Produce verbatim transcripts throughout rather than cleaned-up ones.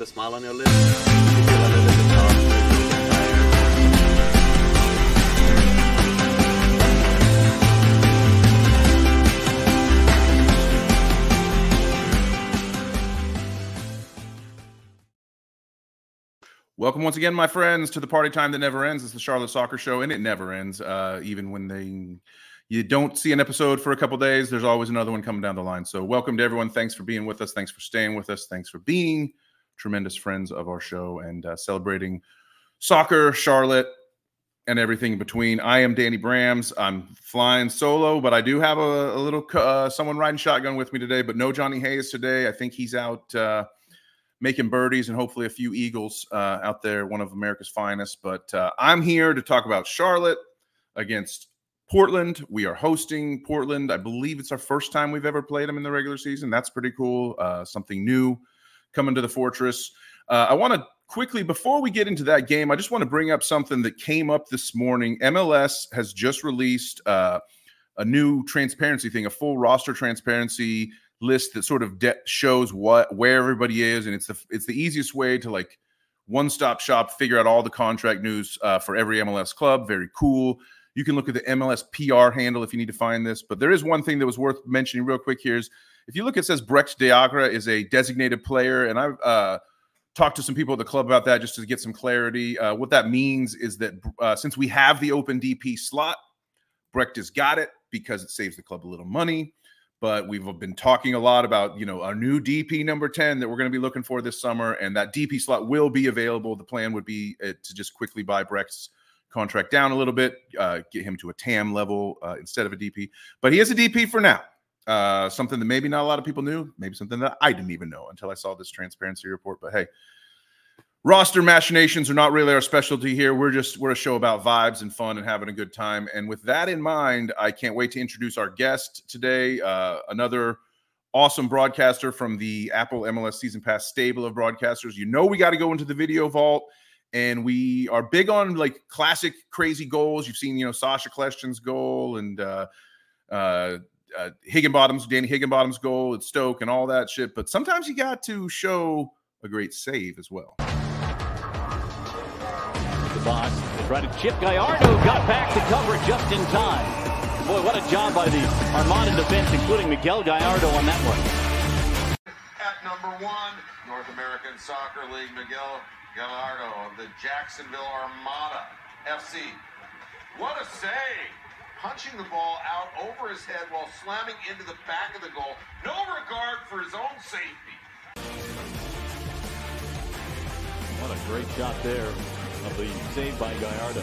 smile on your lips. You feel a little bit tired. Welcome once again, my friends, to the party time that never ends. It's the Charlotte Soccer Show, and it never ends. Uh, even when they you don't see an episode for a couple days, there's always another one coming down the line. So welcome to everyone. Thanks for being with us. Thanks for staying with us. Thanks for being tremendous friends of our show and uh, celebrating soccer, Charlotte, and everything in between. I am Danny Brams. I'm flying solo, but I do have a, a little uh, someone riding shotgun with me today, but no Johnny Hayes today. I think he's out uh, making birdies and hopefully a few eagles uh, out there, one of America's finest. But uh, I'm here to talk about Charlotte against Portland. We are hosting Portland. I believe it's our first time we've ever played them in the regular season. That's pretty cool. Uh, something new coming to the Fortress. Uh, I want to quickly, before we get into that game, I just want to bring up something that came up this morning. M L S has just released uh, a new transparency thing, a full roster transparency list that sort of de- shows what where everybody is, and it's the it's the easiest way to like one-stop shop, figure out all the contract news uh, for every M L S club. Very cool. You can look at the M L S P R handle if you need to find this. But there is one thing that was worth mentioning real quick here is if you look, it says Brecht de Agra is a designated player, and I've uh, talked to some people at the club about that just to get some clarity. Uh, what that means is that uh, since we have the open D P slot, Brecht has got it because it saves the club a little money. But we've been talking a lot about, you know, our new D P number ten that we're going to be looking for this summer, and that D P slot will be available. The plan would be uh, to just quickly buy Brecht's contract down a little bit, uh, get him to a T A M level uh, instead of a D P. But he is a D P for now. Uh, something that maybe not a lot of people knew, maybe something that I didn't even know until I saw this transparency report. But hey, roster machinations are not really our specialty here. We're just, we're a show about vibes and fun and having a good time. And with that in mind, I can't wait to introduce our guest today, uh, another awesome broadcaster from the Apple M L S Season Pass stable of broadcasters. You know, we got to go into the video vault, and we are big on like classic crazy goals. You've seen, you know, Sasha Kleshton's goal and uh, uh, uh, Higginbottom's, Danny Higginbottom's goal at Stoke and all that shit. But sometimes you got to show a great save as well. The box, they tried to chip. Gallardo got back to cover just in time. Boy, what a job by the Armada defense, including Miguel Gallardo on that one. At number one, North American Soccer League, Miguel Gallardo of the Jacksonville Armada F C. What a save! Punching the ball out over his head while slamming into the back of the goal. No regard for his own safety. What a great shot there of the save by Gallardo.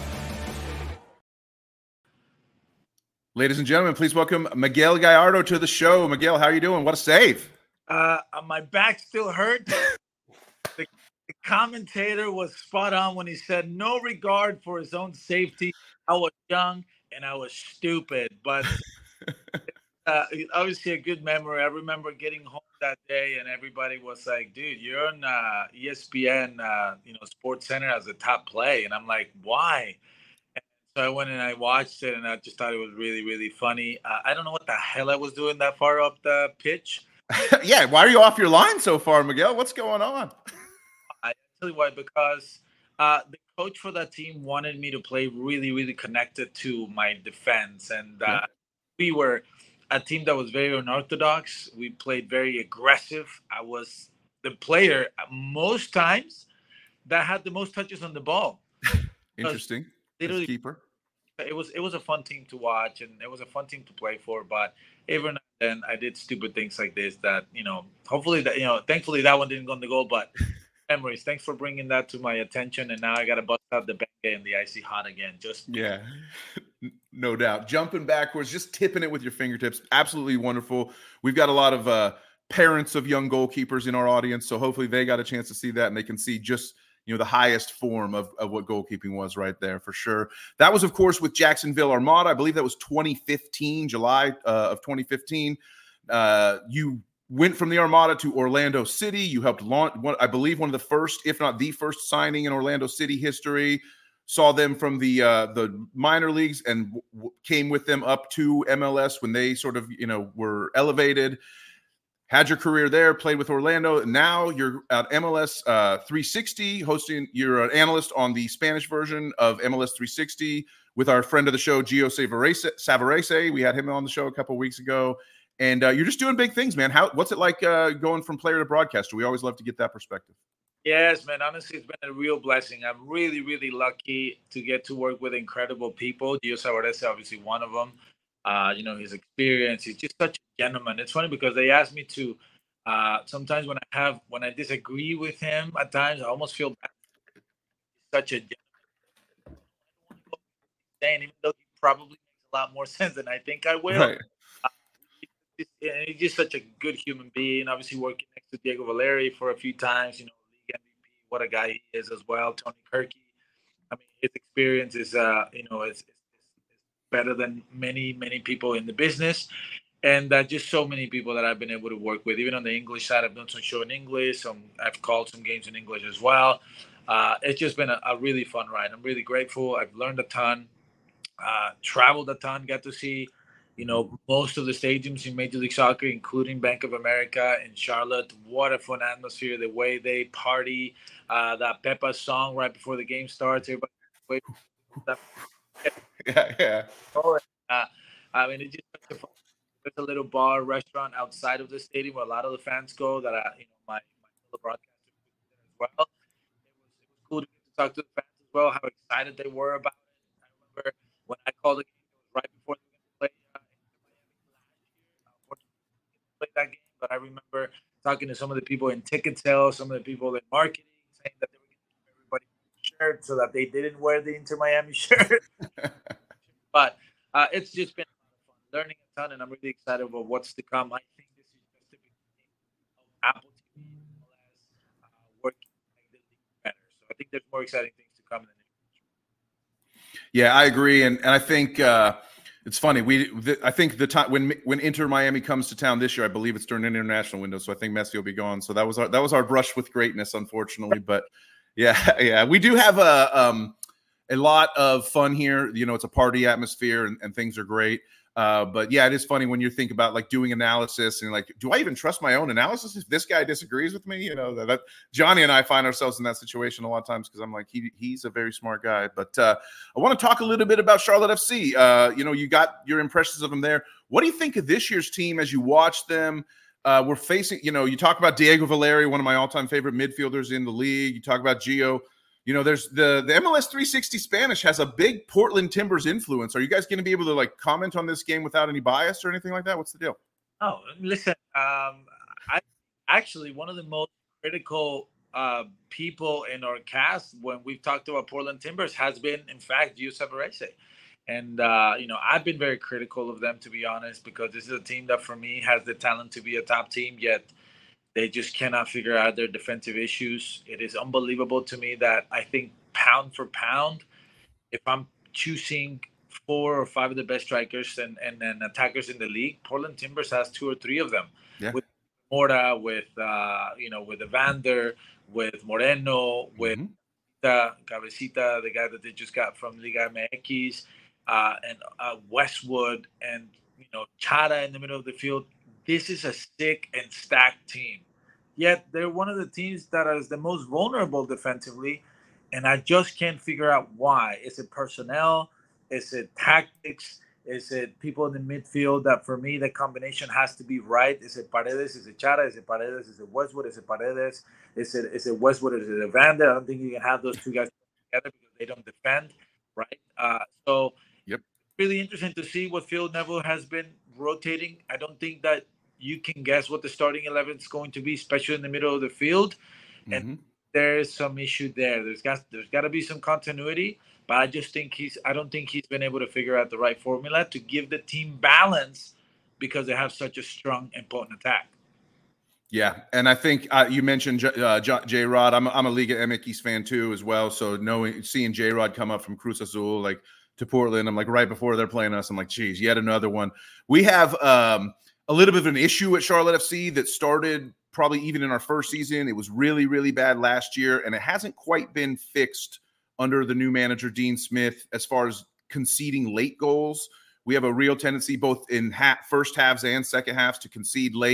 Ladies and gentlemen, please welcome Miguel Gallardo to the show. Miguel, how are you doing? What a save. Uh, my back still hurts. the, the commentator was spot on when he said no regard for his own safety. I was young and I was stupid, but uh, obviously a good memory. I remember getting home that day and everybody was like, dude, you're on uh, E S P N, uh, you know, Sports Center as a top play. And I'm like, why? And so I went and I watched it and I just thought it was really, really funny. Uh, I don't know what the hell I was doing that far up the pitch. Yeah, why are you off your line so far, Miguel? What's going on? I tell you why, because uh, the coach for that team wanted me to play really, really connected to my defense. And uh, yeah. we were a team that was very unorthodox. We played very aggressive. I was the player most times that had the most touches on the ball. Interesting. Literally, keeper. It was it was a fun team to watch, and it was a fun team to play for. But every now and then, I did stupid things like this. That you know, hopefully that you know, thankfully that one didn't go on the goal. But memories. Thanks for bringing that to my attention. And now I got to bust out the Bengay and the Icy Hot again. Just yeah, no doubt. Jumping backwards, just tipping it with your fingertips. Absolutely wonderful. We've got a lot of uh, parents of young goalkeepers in our audience, so hopefully they got a chance to see that and they can see just you know the highest form of, of what goalkeeping was right there for sure. That was, of course, with Jacksonville Armada. I believe that was twenty fifteen, July uh, of twenty fifteen. Uh, you went from the Armada to Orlando City. You helped launch, one, I believe, one of the first, if not the first, signing in Orlando City history. Saw them from the uh, the minor leagues and w- w- came with them up to M L S when they sort of, you know, were elevated. had your career there, played with Orlando. Now you're at M L S uh, three sixty, hosting. You're an analyst on the Spanish version of M L S three sixty with our friend of the show, Gio Savarese. Savarese. We had him on the show a couple weeks ago, and uh, you're just doing big things, man. How? What's it like uh, going from player to broadcaster? We always love to get that perspective. Yes, man. Honestly, it's been a real blessing. I'm really, really lucky to get to work with incredible people. Gio Savarese, obviously one of them. Uh, you know, his experience. He's just such a gentleman. It's funny because they asked me to. Uh, sometimes when I have when I disagree with him, at times I almost feel bad. He's such a gentleman. Saying, even though he probably makes a lot more sense than I think I will. Right. Uh, he's, he's just such a good human being. Obviously, working next to Diego Valeri for a few times. You know, league M V P. What a guy he is as well. Tony Kirky. I mean, his experience is, uh, you know, it's. better than many, many people in the business. And uh, just so many people that I've been able to work with. Even on the English side, I've done some show in English. Some, I've called some games in English as well. Uh, it's just been a, a really fun ride. I'm really grateful. I've learned a ton, uh, traveled a ton, got to see, you know, most of the stadiums in Major League Soccer, including Bank of America in Charlotte. What a fun atmosphere, the way they party, uh, that Pepa song right before the game starts. Everybody wait. Yeah, yeah. Oh, uh, I mean, it's just there's a little bar restaurant outside of the stadium where a lot of the fans go. That I, you know, my my fellow broadcasters as well. It was it was cool to get to talk to the fans as well. How excited they were about it. I remember when I called the game, it was right before they were going to play uh, in Miami last year. Unfortunately, they didn't play that game, but I remember talking to some of the people in ticket sales, some of the people in marketing, saying that they were going to keep everybody shirt so that they didn't wear the Inter Miami shirt. But uh, it's just been a lot of fun, learning a ton, and I'm really excited about what's to come. I think this is just the beginning of Apple T V as well as uh, working to make the league better. So I think there's more exciting things to come in the near future. Yeah, I agree, and and I think uh, it's funny. We the, I think the time when when Inter Miami comes to town this year, I believe it's during an international window, so I think Messi will be gone. So that was our that was our brush with greatness, unfortunately. But yeah, yeah, we do have a. Um, A lot of fun here. You know, it's a party atmosphere and, and things are great. Uh, but yeah, it is funny when you think about like doing analysis and like, do I even trust my own analysis if this guy disagrees with me? You know, that, that Johnny and I find ourselves in that situation a lot of times because I'm like, he he's a very smart guy. But uh, I want to talk a little bit about Charlotte F C. Uh, you know, you got your impressions of them there. What do you think of this year's team as you watch them? Uh, we're facing, you know, you talk about Diego Valeri, one of my all-time favorite midfielders in the league. You talk about Gio. You know, there's the the M L S three sixty Spanish has a big Portland Timbers influence. Are you guys going to be able to like comment on this game without any bias or anything like that? What's the deal? Oh, listen, um, I actually one of the most critical uh, people in our cast when we've talked about Portland Timbers has been, in fact, Gio Savarese. And, uh, you know, I've been very critical of them, to be honest, because this is a team that for me has the talent to be a top team, yet they just cannot figure out their defensive issues. It is unbelievable to me that I think pound for pound, if I'm choosing four or five of the best strikers and, and, and attackers in the league, Portland Timbers has two or three of them. Yeah. With Mora, with, uh, you know, with Evander, with Moreno, with mm-hmm. the Cabecita, the guy that they just got from Liga M X, uh, and uh, Westwood, and, you know, Chara in the middle of the field. This is a sick and stacked team. Yet they're one of the teams that is the most vulnerable defensively, and I just can't figure out why. Is it personnel? Is it tactics? Is it people in the midfield that, for me, the combination has to be right? Is it Paredes? Is it Chara? Is it Paredes? Is it Westwood? Is it Paredes? Is it is it Westwood? Is it Evander? I don't think you can have those two guys together because they don't defend, right? Uh, so yep. Really interesting to see what Phil Neville has been rotating. I don't think that you can guess what the starting eleven is going to be, especially in the middle of the field. Mm-hmm. And there's some issue there. There's got there's got to be some continuity, but I just think he's I don't think he's been able to figure out the right formula to give the team balance because they have such a strong and potent attack. Yeah, and I think uh, you mentioned uh, J Rod. I'm a, I'm a Liga M X fan too as well. So knowing seeing J Rod come up from Cruz Azul like to Portland, I'm like right before they're playing us. I'm like, geez, yet another one. We have. Um, A little bit of an issue at Charlotte F C that started probably even in our first season. It was really, really bad last year, and it hasn't quite been fixed under the new manager, Dean Smith, as far as conceding late goals. We have a real tendency both in ha- first halves and second halves to concede late.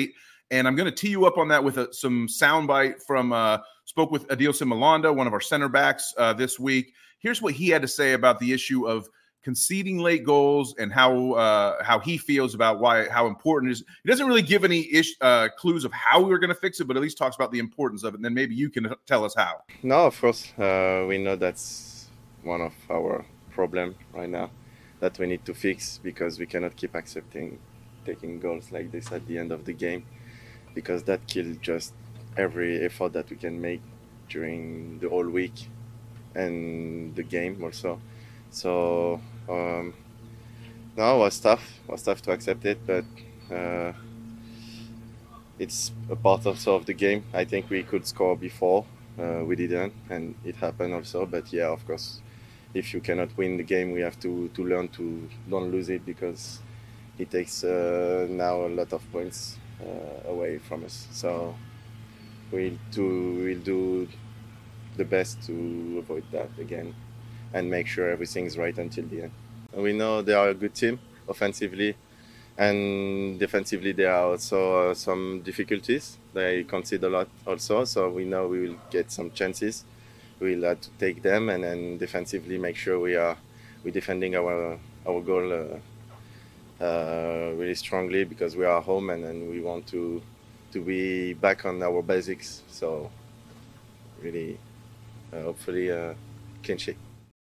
And I'm going to tee you up on that with a, some soundbite from uh, spoke with Adilson Malanda, one of our center backs uh, this week. Here's what he had to say about the issue of conceding late goals and how uh, how he feels about why how important it is. He doesn't really give any ish, uh, clues of how we're going to fix it, but at least talks about the importance of it. And then maybe you can tell us how. No, of course, uh, we know that's one of our problem right now that we need to fix, because we cannot keep accepting taking goals like this at the end of the game, because that kills just every effort that we can make during the whole week and the game also. So um, no, it was tough. It was tough to accept it, but uh, it's a part also of the game. I think we could score before, uh, we didn't, and it happened also. But yeah, of course, if you cannot win the game, we have to, to learn to don't lose it, because it takes uh, now a lot of points uh, away from us. So we'll do we'll do the best to avoid that again, and make sure everything's right until the end. We know they are a good team offensively, and defensively there are also uh, some difficulties. They concede a lot also, so we know we will get some chances. We'll have to take them, and then defensively make sure we are we defending our our goal uh, uh, really strongly, because we are home, and then we want to to be back on our basics. So really, uh, hopefully, uh, clean sheet.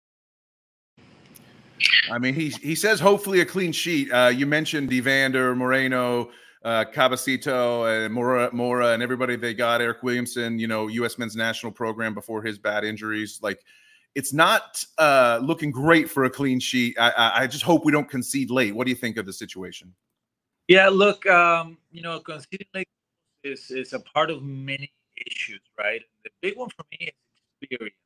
I mean, he he says hopefully a clean sheet. Uh, you mentioned Evander, Moreno, uh, Cabecito, and Mora, Mora, and everybody they got. Eric Williamson, you know, U S men's national program before his bad injuries. Like, it's not uh, looking great for a clean sheet. I, I, I just hope we don't concede late. What do you think of the situation? Yeah, look, um, you know, conceding late is is a part of many issues, right? The big one for me is experience.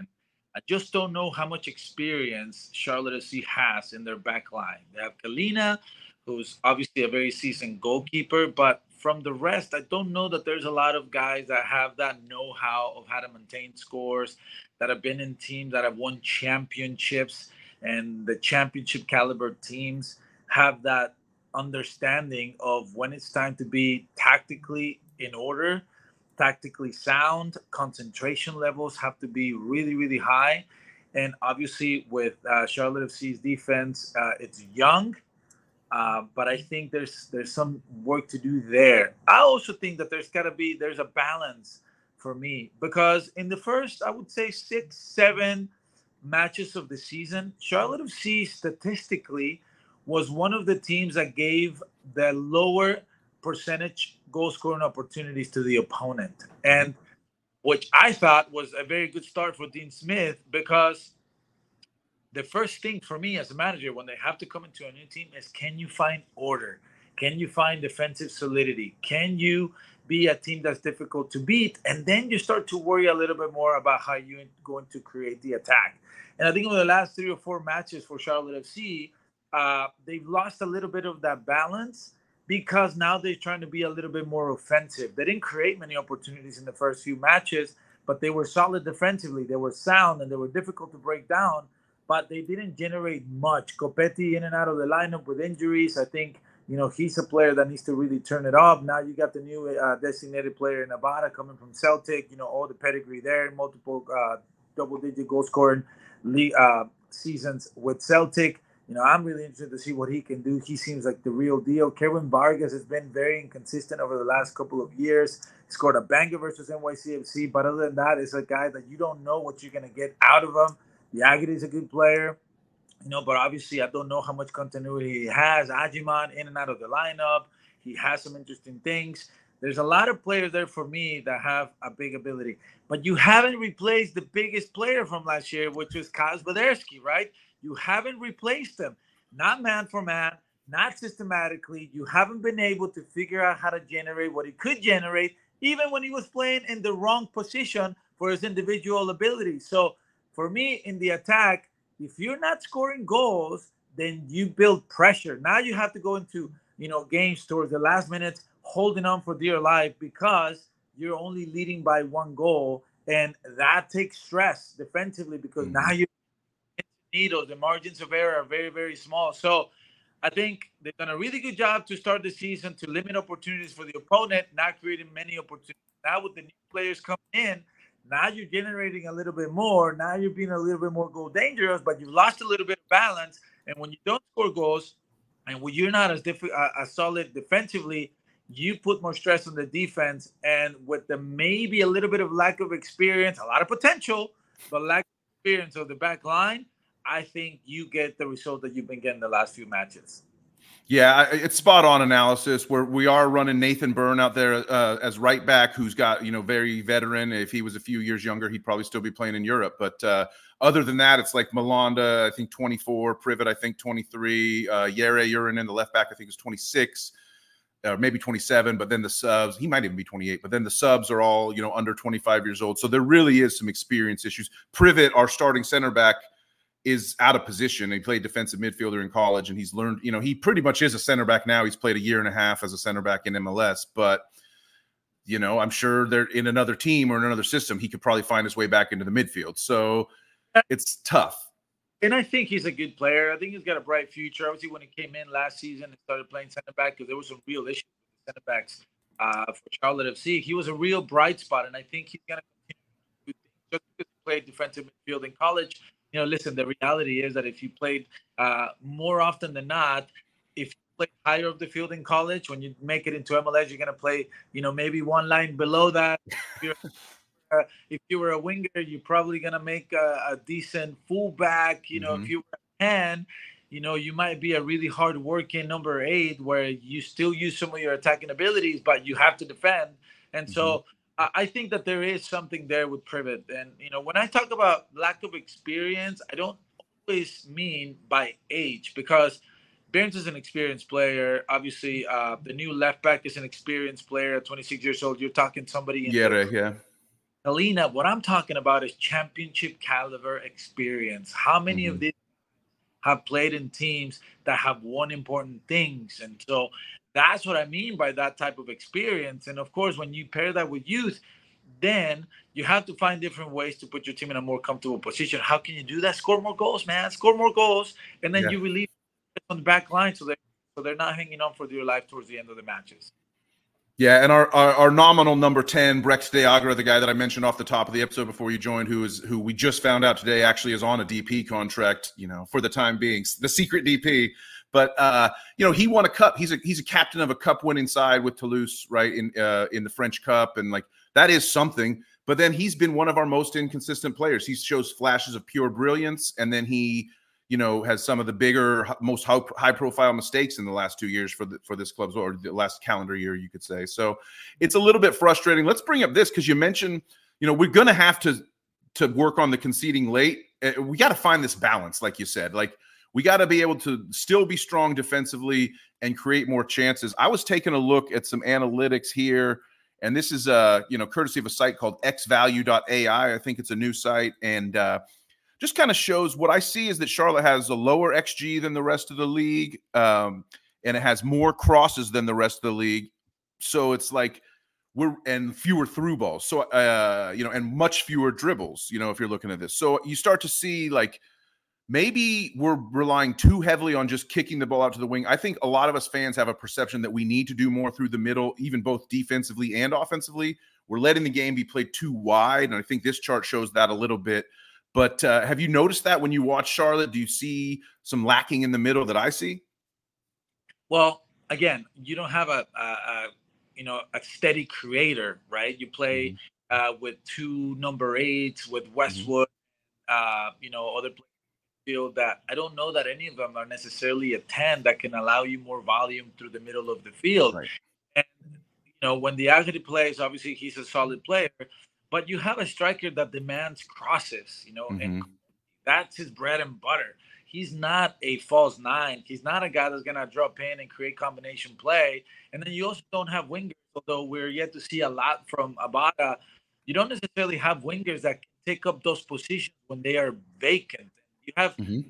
I just don't know how much experience Charlotte F C has in their back line. They have Kalina, who's obviously a very seasoned goalkeeper, but from the rest, I don't know that there's a lot of guys that have that know-how of how to maintain scores, that have been in teams that have won championships, and the championship caliber teams have that understanding of when it's time to be tactically in order, tactically sound. Concentration levels have to be really, really high. And obviously with uh, Charlotte F C's defense, uh, it's young, uh, but I think there's there's some work to do there. I also think that there's got to be, there's a balance for me, because in the first, I would say six, seven matches of the season, Charlotte F C statistically was one of the teams that gave the lower percentage goal scoring opportunities to the opponent, and which I thought was a very good start for Dean Smith, because the first thing for me as a manager when they have to come into a new team is, can you find order? Can you find defensive solidity? Can you be a team that's difficult to beat? And then you start to worry a little bit more about how you're going to create the attack. And I think over the last three or four matches for Charlotte F C, uh, they've lost a little bit of that balance, because now they're trying to be a little bit more offensive. They didn't create many opportunities in the first few matches, but they were solid defensively. They were sound, and they were difficult to break down, but they didn't generate much. Copetti in and out of the lineup with injuries. I think, you know, he's a player that needs to really turn it up. Now you got the new uh, designated player in Nevada coming from Celtic, you know, all the pedigree there, multiple uh, double-digit goal-scoring league, uh, seasons with Celtic. You know, I'm really interested to see what he can do. He seems like the real deal. Kevin Vargas has been very inconsistent over the last couple of years. He scored a banger versus N Y C F C, but other than that, it's a guy that you don't know what you're going to get out of him. Diaghilev is a good player, you know, but obviously I don't know how much continuity he has. Ajiman in and out of the lineup. He has some interesting things. There's a lot of players there for me that have a big ability, but you haven't replaced the biggest player from last year, which was Kaz Baderski, right? You haven't replaced him, not man for man, not systematically. You haven't been able to figure out how to generate what he could generate, even when he was playing in the wrong position for his individual ability. So for me, in the attack, if you're not scoring goals, then you build pressure. Now you have to go into, you know, games towards the last minutes, holding on for dear life, because you're only leading by one goal, and that takes stress defensively, because mm-hmm. now you needles, the margins of error are very, very small. So I think they've done a really good job to start the season to limit opportunities for the opponent, not creating many opportunities. Now with the new players coming in, now you're generating a little bit more. Now you're being a little bit more goal dangerous, but you've lost a little bit of balance. And when you don't score goals, and when you're not as diff- uh, as solid defensively, you put more stress on the defense. And with the maybe a little bit of lack of experience, a lot of potential, but lack of experience of the back line, I think you get the result that you've been getting the last few matches. Yeah, it's spot on analysis where we are running Nathan Byrne out there uh, as right back, who's got, you know, very veteran. If he was a few years younger, he'd probably still be playing in Europe. But uh, other than that, it's like Malanda, I think twenty-four, Privet, I think twenty-three, uh, Yere Urinen, the left back, I think is twenty-six, or maybe twenty-seven. But then the subs, he might even be twenty-eight. But then the subs are all, you know, under twenty-five years old. So there really is some experience issues. Privet, our starting center back, is out of position. He played defensive midfielder in college, and he's learned, you know, he pretty much is a center back now. He's played a year and a half as a center back in M L S, but, you know, I'm sure they're in another team or in another system, he could probably find his way back into the midfield. So it's tough. And I think he's a good player. I think he's got a bright future. Obviously, when he came in last season and started playing center back, because there was some real issues with the center backs uh, for Charlotte F C, he was a real bright spot, and I think he's going to continue to do things just because he played defensive midfield in college. You know, listen, the reality is that if you played uh, more often than not, if you played higher up the field in college, when you make it into M L S, you're going to play, you know, maybe one line below that. If, you're, uh, if you were a winger, you're probably going to make a, a decent fullback. You know, Mm-hmm. if you were a ten, you know, you might be a really hard-working number eight where you still use some of your attacking abilities, but you have to defend. And mm-hmm. so I think that there is something there with Privet. And, you know, when I talk about lack of experience, I don't always mean by age, because Barnes is an experienced player. Obviously, uh, the new left back is an experienced player at twenty-six years old. You're talking somebody in yeah, right, yeah. Alina, what I'm talking about is championship caliber experience. How many mm-hmm. of these have played in teams that have won important things? And so that's what I mean by that type of experience. And of course, when you pair that with youth, then you have to find different ways to put your team in a more comfortable position. How can you do that? Score more goals, man. Score more goals. And then yeah. you relieve on the back line so they're, so they're not hanging on for dear life towards the end of the matches. Yeah, and our, our, our nominal number ten, Brex De Agra, the guy that I mentioned off the top of the episode before you joined, who is who we just found out today actually is on a D P contract, you know, for the time being, the secret D P. But uh, you know, he won a cup. He's a he's a captain of a cup-winning side with Toulouse, right, in uh, in the French Cup, and like that is something. But then he's been one of our most inconsistent players. He shows flashes of pure brilliance, and then he, you know, has some of the bigger, most high-profile mistakes in the last two years for the, for this club, or the last calendar year, you could say. So it's a little bit frustrating. Let's bring up this because you mentioned, you know, we're going to have to to work on the conceding late. We got to find this balance, like you said. Like we got to be able to still be strong defensively and create more chances. I was taking a look at some analytics here, and this is uh, you know, courtesy of a site called x value dot a i. I think it's a new site, and uh, just kind of shows what I see is that Charlotte has a lower X G than the rest of the league, um, and it has more crosses than the rest of the league. So it's like we're and fewer through balls. So uh, you know, and much fewer dribbles. You know, if you're looking at this, so you start to see like maybe we're relying too heavily on just kicking the ball out to the wing. I think a lot of us fans have a perception that we need to do more through the middle, even both defensively and offensively. We're letting the game be played too wide, and I think this chart shows that a little bit. But uh, have you noticed that when you watch Charlotte? Do you see some lacking in the middle that I see? Well, again, you don't have a, a, a you know a steady creator, right? You play mm-hmm. uh, with two number eights, with Westwood, mm-hmm. uh, you know, other players field that I don't know that any of them are necessarily a ten that can allow you more volume through the middle of the field. Right. And you know, when the Agri plays, obviously he's a solid player. But you have a striker that demands crosses, you know, mm-hmm. and that's his bread and butter. He's not a false nine. He's not a guy that's going to drop in and create combination play. And then you also don't have wingers, although we're yet to see a lot from Abada. You don't necessarily have wingers that can take up those positions when they are vacant. You have mm-hmm.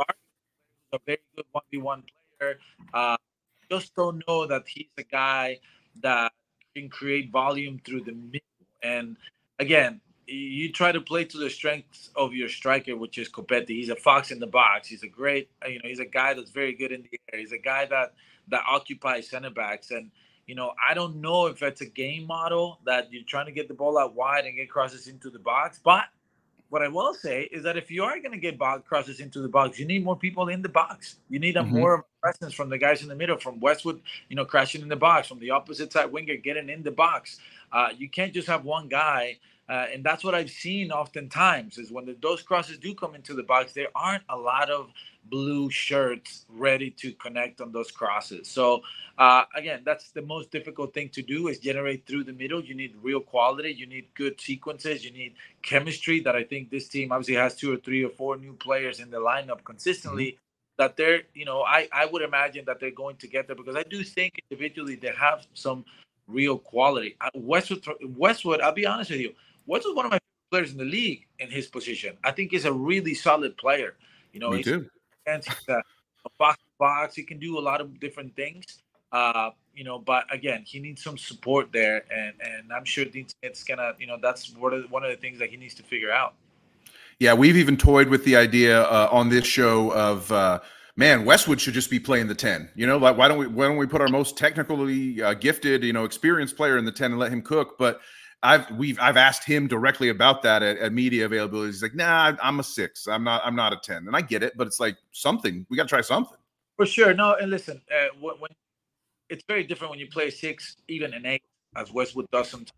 a very good one v one player. Uh, just don't know that he's a guy that can create volume through the middle. And again, you try to play to the strengths of your striker, which is Copetti. He's a fox in the box. He's a great, you know, he's a guy that's very good in the air. He's a guy that that occupies center backs. And, you know, I don't know if it's a game model that you're trying to get the ball out wide and get crosses into the box. But what I will say is that if you are going to get box crosses into the box, you need more people in the box. You need a Mhm. more presence from the guys in the middle, from Westwood, you know, crashing in the box, from the opposite side winger getting in the box. Uh, you can't just have one guy. Uh, and that's what I've seen oftentimes is when the, those crosses do come into the box, there aren't a lot of blue shirts ready to connect on those crosses. So, uh, again, that's the most difficult thing to do is generate through the middle. You need real quality. You need good sequences. You need chemistry that I think this team obviously has two or three or four new players in the lineup consistently. Mm-hmm. That they're, you know, I, I would imagine that they're going to get there because I do think individually they have some real quality. Westwood, Westwood, I'll be honest with you, Westwood's one of my favorite players in the league in his position. I think he's a really solid player. You know, Me he's, too. he's a, a box to box. He can do a lot of different things. Uh, you know, but again, he needs some support there, and and I'm sure Dean Smith's gonna, you know, that's one of the, one of the things that he needs to figure out. Yeah, we've even toyed with the idea uh, on this show of uh, man, Westwood should just be playing the ten. You know, like why don't we why don't we put our most technically uh, gifted, you know, experienced player in the ten and let him cook? But I've we've I've asked him directly about that at, at media availability. He's like, nah, I'm a six. I'm not I'm not a ten. And I get it, but it's like something. We got to try something. For sure. No, and listen, uh, when, when it's very different when you play six, even an eight, as Westwood does sometimes.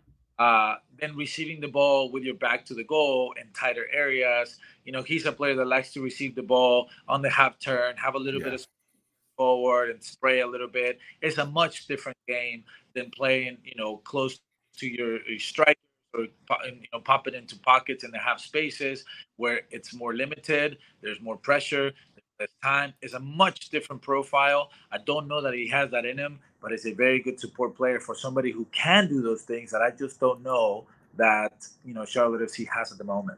Uh, then receiving the ball with your back to the goal in tighter areas. You know, he's a player that likes to receive the ball on the half turn, have a little yeah. bit of forward and spray a little bit. It's a much different game than playing, you know, close to your, your striker or, you know, pop it into pockets and the half spaces where it's more limited. There's more pressure. There's time. It's a much different profile. I don't know that he has that in him, but it's a very good support player for somebody who can do those things that I just don't know that, you know, Charlotte F C has at the moment.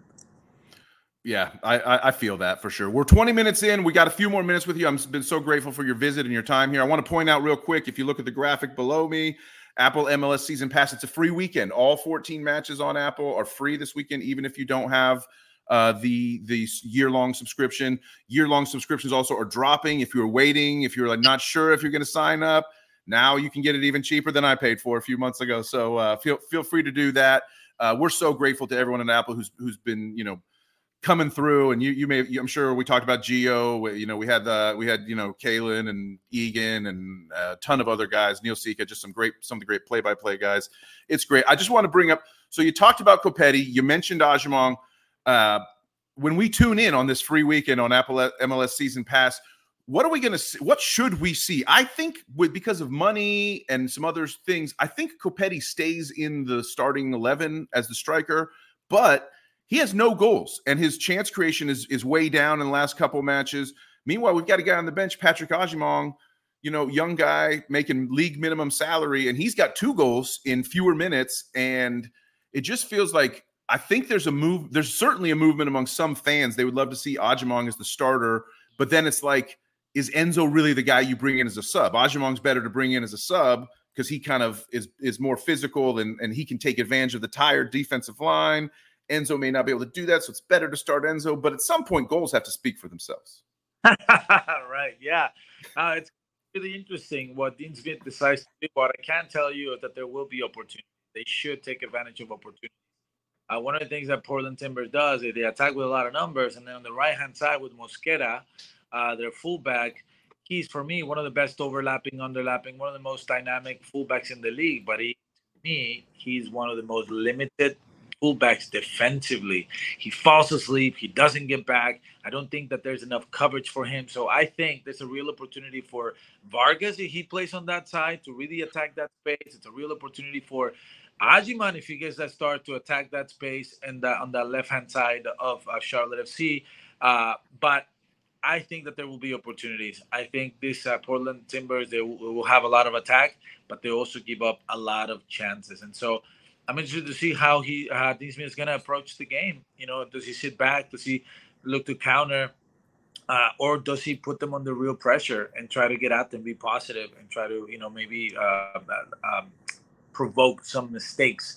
Yeah, I, I feel that for sure. We're twenty minutes in. We got a few more minutes with you. I've been so grateful for your visit and your time here. I want to point out real quick, if you look at the graphic below me, Apple M L S Season Pass, it's a free weekend. All fourteen matches on Apple are free this weekend, even if you don't have uh, the, the year-long subscription. Year-long subscriptions also are dropping. If you're waiting, if you're like not sure if you're going to sign up, now you can get it even cheaper than I paid for a few months ago. So uh, feel feel free to do that. Uh, we're so grateful to everyone at Apple who's who's been, you know, coming through. And you you may I'm sure we talked about Gio. You know, we had the we had you know Kalen and Egan and a ton of other guys. Neil Sika, just some great some of the great play by play guys. It's great. I just want to bring up. So you talked about Copetti. You mentioned Agyemang. Uh, when we tune in on this free weekend on Apple M L S Season Pass, what are we going to see? What should we see? I think with because of money and some other things, I think Copetti stays in the starting eleven as the striker, but he has no goals and his chance creation is, is way down in the last couple of matches. Meanwhile, we've got a guy on the bench, Patrick Agyemang, you know, young guy making league minimum salary, and he's got two goals in fewer minutes. And it just feels like I think there's a move. There's certainly a movement among some fans. They would love to see Agyemang as the starter, but then it's like, is Enzo really the guy you bring in as a sub? Agyemang's better to bring in as a sub because he kind of is is more physical and, and he can take advantage of the tired defensive line. Enzo may not be able to do that, so it's better to start Enzo. But at some point, goals have to speak for themselves. Right, yeah. Uh, it's really interesting what Dean Smith decides to do. What I can tell you is that there will be opportunities. They should take advantage of opportunities. Uh, one of the things that Portland Timbers does is they attack with a lot of numbers, and then on the right-hand side with Mosquera, uh, their fullback, he's, for me, one of the best overlapping, underlapping, one of the most dynamic fullbacks in the league. But he, to me, he's one of the most limited fullbacks defensively. He falls asleep. He doesn't get back. I don't think that there's enough coverage for him. So I think there's a real opportunity for Vargas, if he plays on that side, to really attack that space. It's a real opportunity for Agyemang, if he gets that start, to attack that space and the, on the left-hand side of uh, Charlotte F C. Uh, but I think that there will be opportunities. I think this uh, Portland Timbers, they will, will have a lot of attack, but they also give up a lot of chances. And so I'm interested to see how he, uh, Dean Smith is going to approach the game. You know, does he sit back? Does he look to counter? Uh, or does he put them under real pressure and try to get at them, be positive, and try to, you know, maybe uh, um, provoke some mistakes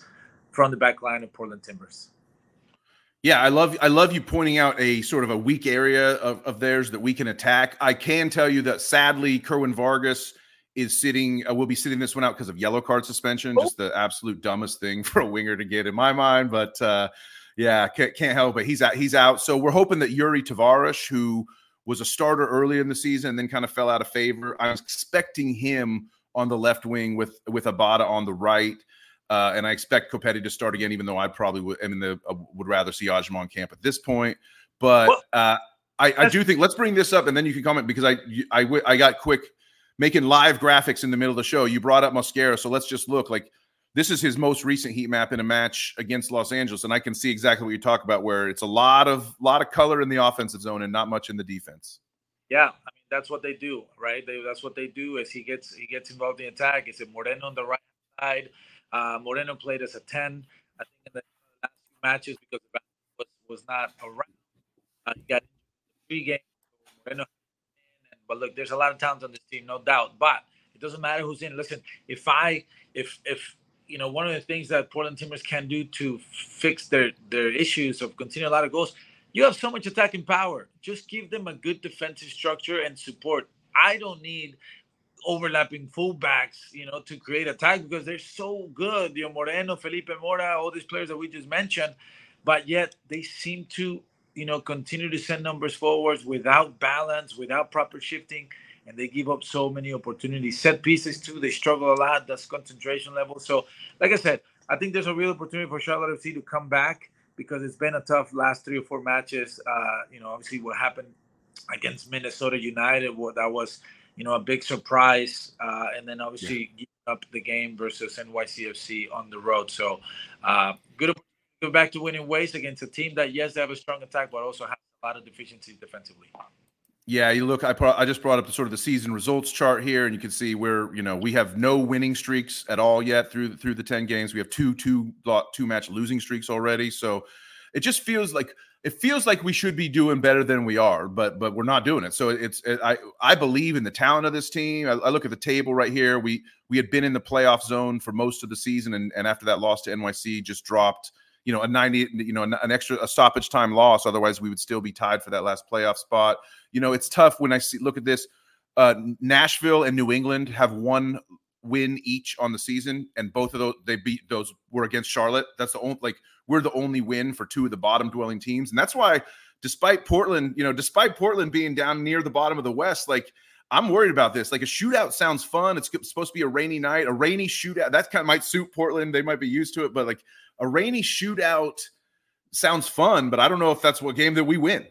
from the back line of Portland Timbers. Yeah, I love I love you pointing out a sort of a weak area of, of theirs that we can attack. I can tell you that sadly, Kerwin Vargas is sitting. Uh, will be sitting this one out because of yellow card suspension. Oh. Just the absolute dumbest thing for a winger to get in my mind. But uh, yeah, can't, can't help it. He's out. He's out. So we're hoping that Yuri Tavares, who was a starter earlier in the season and then kind of fell out of favor, I was expecting him on the left wing with with Abada on the right. Uh, and I expect Copetti to start again, even though I probably would, I mean, the, uh, would rather see Ajma on camp at this point. But uh, I, I do think, let's bring this up and then you can comment, because I, I, I got quick making live graphics in the middle of the show. You brought up Mosquera, so let's just look. Like, this is his most recent heat map in a match against Los Angeles, and I can see exactly what you talk about, where it's a lot of lot of color in the offensive zone and not much in the defense. Yeah, I mean, that's what they do, right? They, that's what they do. As he gets he gets involved in the attack. It's a Moreno on the right side. Uh, Moreno played as a ten, I think, in the last few matches because the was was not around. Uh, he got three games. Moreno, and, but look, there's a lot of talent on this team, no doubt. But it doesn't matter who's in. Listen, if I, if if you know, one of the things that Portland Timbers can do to fix their their issues of continuing a lot of goals, you have so much attacking power. Just give them a good defensive structure and support. I don't need overlapping fullbacks, you know, to create attack, because they're so good. You know, Moreno, Felipe Mora, all these players that we just mentioned, but yet they seem to, you know, continue to send numbers forwards without balance, without proper shifting, and they give up so many opportunities. Set pieces too, they struggle a lot. That's concentration level. So, like I said, I think there's a real opportunity for Charlotte F C to come back, because it's been a tough last three or four matches. Uh, you know, obviously what happened against Minnesota United, what that was, you know, a big surprise, uh, and then obviously yeah. giving up the game versus N Y C F C on the road. So, uh, good to go back to winning ways against a team that, yes, they have a strong attack, but also has a lot of deficiencies defensively. Yeah, you look. I pro- I just brought up the sort of the season results chart here, and you can see where, you know, we have no winning streaks at all yet through through the ten games. We have two two two match losing streaks already. So it just feels like. It feels like we should be doing better than we are, but but we're not doing it. So it's it, I I believe in the talent of this team. I, I look at the table right here. We we had been in the playoff zone for most of the season, and, and after that loss to N Y C, just dropped, you know, a ninety, you know, an extra a stoppage time loss. Otherwise, we would still be tied for that last playoff spot. You know, it's tough when I see look at this. Uh, Nashville and New England have one win each on the season, and both of those they beat those were against Charlotte. That's the only like. We're the only win for two of the bottom dwelling teams. And that's why, despite Portland, you know, despite Portland being down near the bottom of the West, like, I'm worried about this. Like, a shootout sounds fun. It's supposed to be a rainy night, a rainy shootout. That kind of might suit Portland. They might be used to it, but like a rainy shootout sounds fun, but I don't know if that's what game that we win.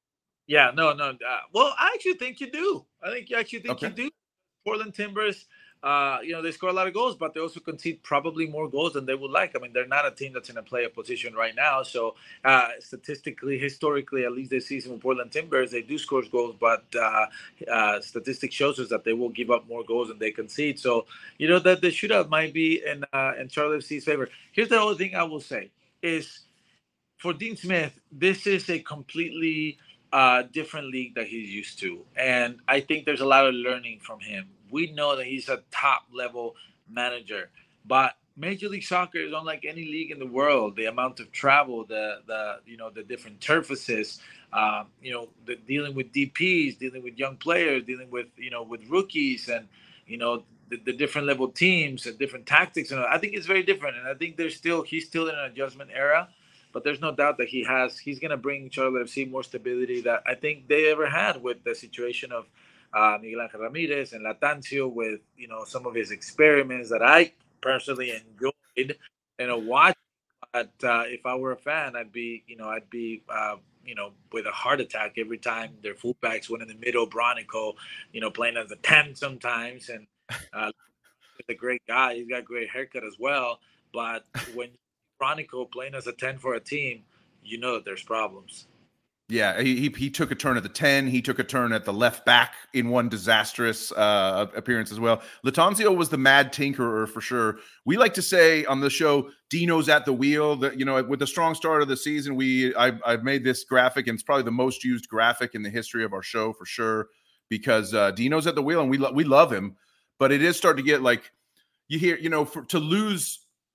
Yeah, no, no. Uh, well, I actually think you do. I think you actually think okay. you do. Portland Timbers, Uh, you know, they score a lot of goals, but they also concede probably more goals than they would like. I mean, they're not a team that's in a playoff position right now. So uh, statistically, historically, at least this season with Portland Timbers, they do score goals, but uh, uh, statistics shows us that they will give up more goals than they concede. So, you know, that the shootout might be in, uh, in Charlotte F C's favor. Here's the other thing I will say is, for Dean Smith, this is a completely uh, different league that he's used to. And I think there's a lot of learning from him. We know that he's a top-level manager, but Major League Soccer is unlike any league in the world. The amount of travel, the the you know the different surfaces, um, you know, the dealing with D Ps, dealing with young players, dealing with you know with rookies, and you know the, the different level teams and different tactics. And I think it's very different. And I think there's still he's still in an adjustment era, but there's no doubt that he has he's going to bring Charlotte F C more stability that I think they ever had with the situation of. Uh, Miguel Angel Ramirez and Latancio, with you know some of his experiments that I personally enjoyed, you know, watching. But uh, if I were a fan, I'd be, you know, I'd be, uh, you know, with a heart attack every time their fullbacks went in the middle. Bronico, you know, playing as a ten sometimes, and uh, he's a great guy. He's got a great haircut as well. But when Bronico playing as a ten for a team, you know that there's problems. Yeah, he, he he took a turn at the ten. He took a turn at the left back in one disastrous uh, appearance as well. Latanzio was the mad tinkerer for sure. We like to say on the show, Dino's at the wheel. That you know, with the strong start of the season, we I, I've made this graphic, and it's probably the most used graphic in the history of our show for sure, because uh, Dino's at the wheel, and we lo- we love him. But it is starting to get like you hear, you know, for, to lose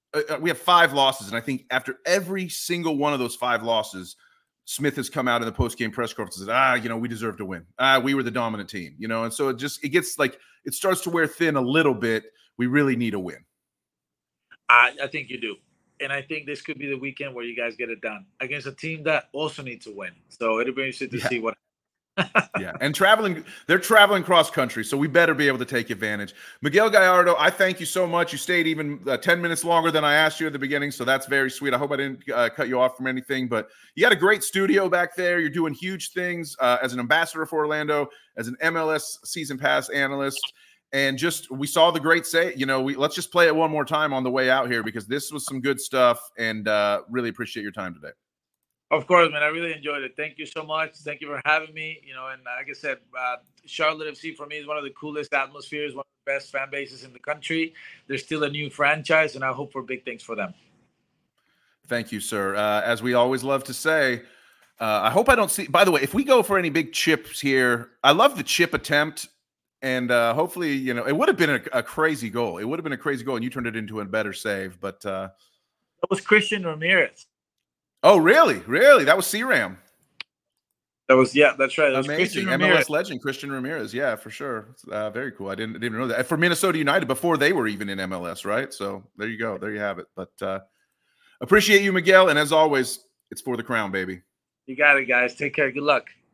uh, we have five losses, and I think after every single one of those five losses, Smith has come out in the post-game press conference and said, ah, you know, we deserve to win. Ah, we were the dominant team, you know, and so it just, it gets like, it starts to wear thin a little bit. We really need a win. I, I think you do. And I think this could be the weekend where you guys get it done against a team that also needs to win. So it'll be interesting to yeah. see what. yeah, and traveling, they're traveling cross country, so we better be able to take advantage. Miguel Gallardo, I thank you so much. You stayed even uh, ten minutes longer than I asked you at the beginning, so that's very sweet. I hope I didn't uh, cut you off from anything, but you got a great studio back there. You're doing huge things uh, as an ambassador for Orlando, as an M L S season pass analyst, and just we saw the great say. You know, we let's just play it one more time on the way out here because this was some good stuff, and uh, really appreciate your time today. Of course, man. I really enjoyed it. Thank you so much. Thank you for having me. You know, and like I said, uh, Charlotte F C for me is one of the coolest atmospheres, one of the best fan bases in the country. They're still a new franchise, and I hope for big things for them. Thank you, sir. Uh, as we always love to say, uh, I hope I don't see. By the way, if we go for any big chips here, I love the chip attempt, and uh, hopefully, you know, it would have been a, a crazy goal. It would have been a crazy goal, and you turned it into a better save. But uh, that was Christian Ramirez. Oh, really? Really? That was C RAM. That was, yeah, that's right. That Amazing. M L S legend, Christian Ramirez. Yeah, for sure. Uh, very cool. I didn't, didn't even know that. For Minnesota United before they were even in M L S, right? So there you go. There you have it. But uh, appreciate you, Miguel. And as always, it's for the crown, baby. You got it, guys. Take care. Good luck.